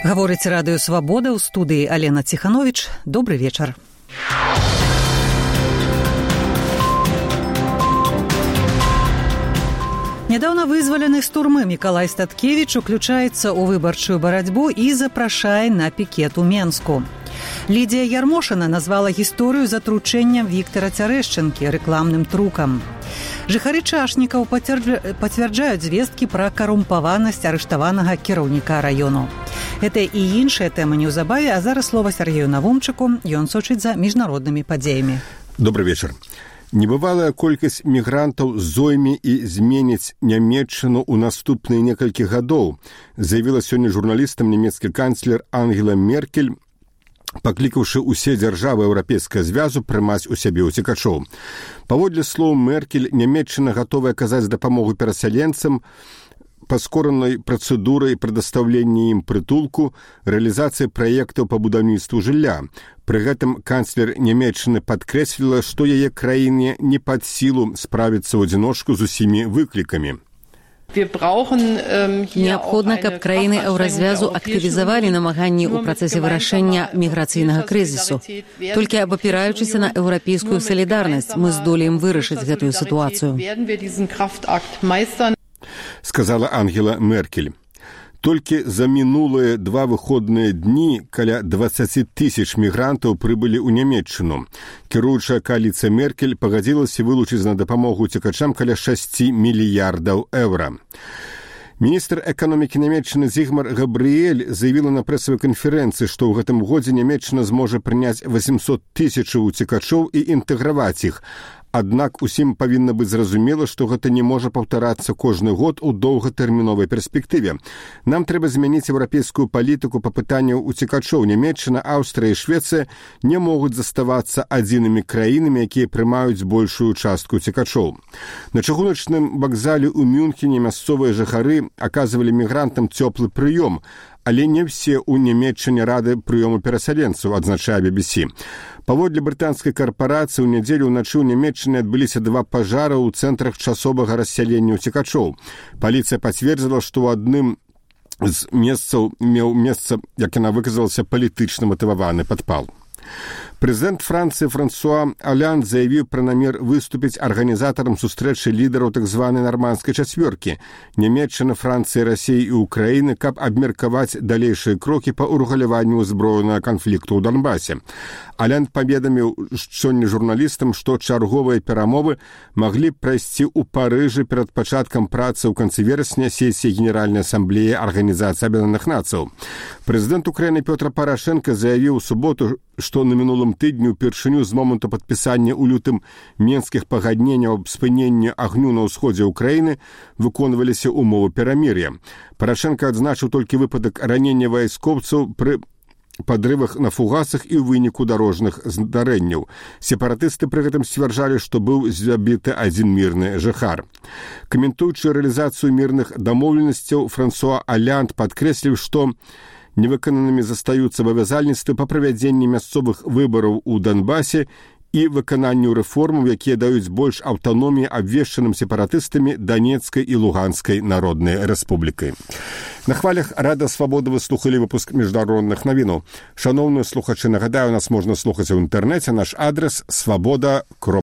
Гаворыць радыё «Свабода», ў студыі Алена Ціхановіч. Добры вечар. Нядаўна вызвалены з турмы Мікалай Статкевіч уключаецца ў выбарчую барацьбу і запрашае на пікет у Менску. Лідія Ярмошына назвала гісторыю з атручэннем Віктара Цярэшчынкі рэкламным трукам. Жыхары Чашнікаў пацвярджаюць звесткі пра карумпаванасць арыштаванага кіраўніка раёну. Гэта і іншыя тэмы неўзабаве, а зараз слова Сергею Навумчыку, ён сочыць за міжнароднымі падзеямі. Добрый вечар. Небывалая колькасць мігрантаў зойме і зменіць Нямецчыну ў наступныя некалькі гадоў, заявіла сёння журналістам нямецкі канцлер Ангела Меркель, паклікаўшы ўсе дзяржавы Еўрапейскага звязу прымаць у сябе ўцекачоў. Паводле слоў Меркель, Нямецчына гатовая аказаць дапамогу перасяленцам, паскоранай працэдурай прадастаўлення ім прытулку, рэалізацыі праектаў па будаўніцтву жылля. Пры гэтым канцлер Нямецчыны падкрэсліла, што яе краіне не пад сілу справіцца ў адзіночку з усімі выклікамі. Неабходна, каб краіны еўразвязу актывізавалі намаганні ў працэсе вырашэння міграцыйнага крызісу. Толькі абапіраючыся на еўрапейскую салідарнасць, мы здолеем вырашыць гэтую сітуацыю. Сказала Ангела Меркель. Толькі за мінулыя 2 выходныя дні каля 20 тысяч мігрантаў прыбылі ў Нямецчыну. Кіруючая кааліцыя Меркель пагадзілася вылучыць на дапамогу уцекачам каля 6 мільярдаў еўра. Міністр эканомікі Нямецчыны Зігмар Габрыэль заявіла на прэсавай канферэнцыі, што ў гэтым годзе Нямецчына зможа прыняць 800 тысячаў уцекачоў і інтэграваць іх. Аднак усім павінна быць зразумела, што гэта не можа паўтарацца кожны год у доўгатэрміновай перспектыве. Нам трэба змяніць еўрапейскую палітыку па пытанню уцекачоў. Нямецчына, Аўстрыя і Швецыя не могуць заставацца адзінымі краінамі, якія прымаюць большую частку уцекачоў. На чыгуначным вакзале ў Мюнхене мясцовыя жыхары аказвалі мігрантам цёплы прыём, але не все ў Нямецчыне рады прыёму перасяленцаў, адзначае BBC. Паводле брытанскай карпорацыі ў нядзелю ўначы ў Нямецчыне адбыліся 2 пажары ў цэнтрах часовага рассялення уцекачоў. Паліцыя пацвердзіла, што ў адным з месцаў меў месца, як яна выказалася, палітычна матываваны падпал. Прэзідэнт Францыі Франсуа Олянд заявіў пра намер выступіць арганізатарам сустрэчы лідараў так званай нармандскай чацвёркі Нямецчыны, Францыі, Расіі і Украіны, каб абмеркаваць далейшыя крокі па ўрэгуляванню ўзброенага канфлікту ў Донбасе. Олянд паведаміў сёння журналістам, што чарговыя перамовы маглі прайсці ў Парыжы перад пачаткам працы ў канцы верасня сесіі Генеральнай асамблеі Арганізацыі Аб'яднаных Нацыяў. Прэзідэнт Украіны Пётр Парашенка заявіў у суботу, што на мінулым тыдні ўпершыню з моманту падпісання ў лютым менскіх пагадненняў аб спыненні агню на ўсходзе Украіны выконваліся ўмовы перамір'я. Парашенка адзначыў толькі выпадак ранення вайскоўцаў пры падрывах на фугасах і ў выніку дарожных здарэнняў. Сепаратысты пры гэтым сцвярджалі, што быў забіты адзін мірны жыхар. Каментуючы рэалізацыю мірных дамоўленасцяў, Франсуа Олянд падкрэсліў, што невыкананымі застаюцца абавязальніцтвы па правядзенні мясцовых выбараў у Донбасе і выкананню рэформаў, якія даюць больш аўтаноміі абвешчаным сепаратыстамі Данецкай і Луганскай народнай рэспублікай. На хвалях Рада Свабода вы слухалі выпуск міжнародных навінаў. Шаноўныя слухачы, нагадаю, нас можна слухаць у інтэрнэце. Наш адрес свабода.